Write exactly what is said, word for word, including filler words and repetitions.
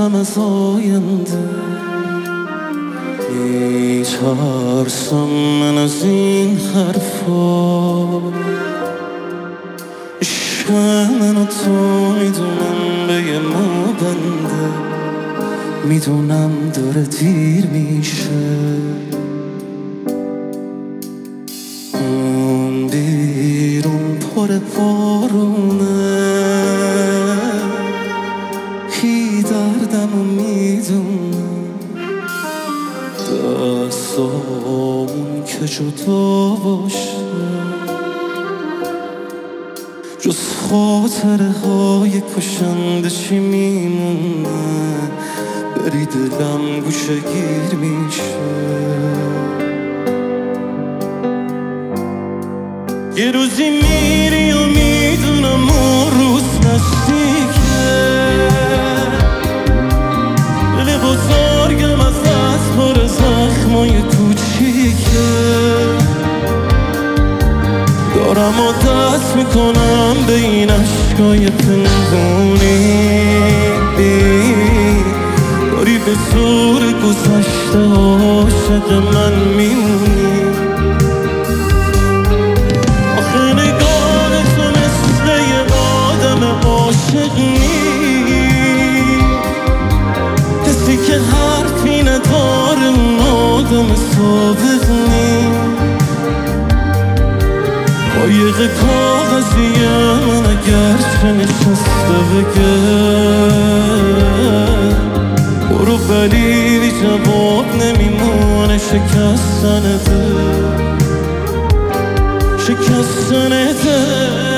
میترسم از آینده، میترسم من از این حرفا. عشق من و تو میدونم به یه مو بنده، میدونم داره دیر میشه. اون بیرون پر بارونه، کی دردمو میدونه، دستامون که جدا باشه جز خاطره های کشنده چی میمونه. بری دلم گوشه گیر میشه. یه روزی میری و میدونم اون روز نزدیکه، دل بزرگم از دست پر زخمای کوچیکه. دارم و دست میکنم به این عشقای پنهونی، داری به زور گذشته عاشق من میمونی. آخه نگاه تو مثل یه آدم عاشق نیست، کسی که حرفی نداره اون آدم صادق نیست. قایق کاغذیه من اگر چه نشسته بگه برو، ولی جواب نمیمونه. شکستن دل، شکستن دل.